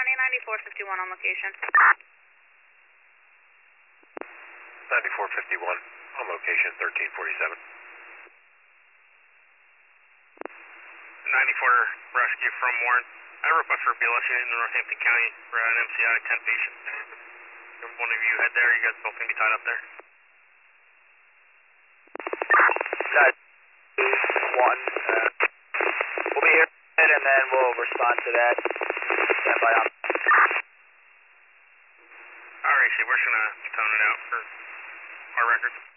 County, 9451 on location. 9451 on location, 1347. 94 rescue from Warren. I request for BLS unit in Northampton County for an MCI 10 patient. If one of you head there, you guys both going to be tied up there. 1. We'll be here and then we'll respond to that. Stand by on. Alright, so we're just going to tone it out for our records.